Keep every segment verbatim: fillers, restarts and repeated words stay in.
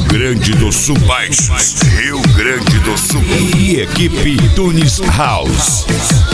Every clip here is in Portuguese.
Grande do Sul Baixos, Rio Grande do Sul. E equipe Tunes House.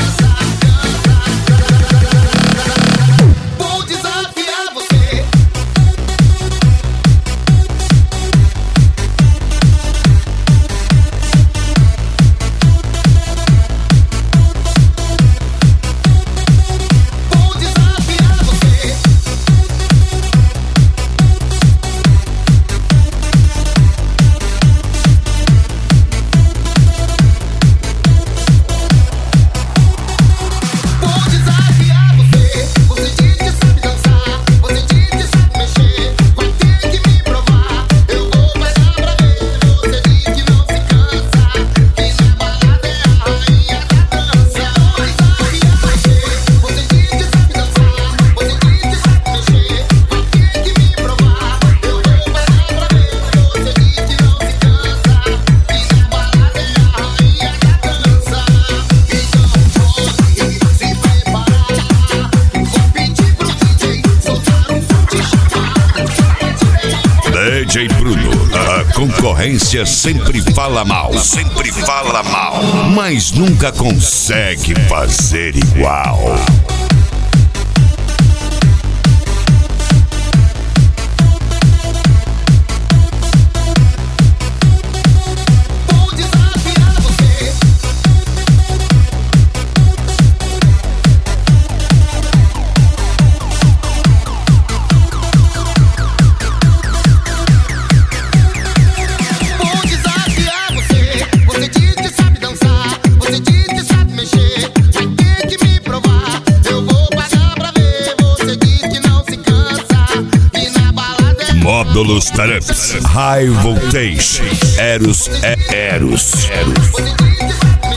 D J Bruno, a concorrência sempre fala mal, sempre fala mal, mas nunca consegue fazer igual. Módulos Traps, High Voltage, Eros é Eros. Eros.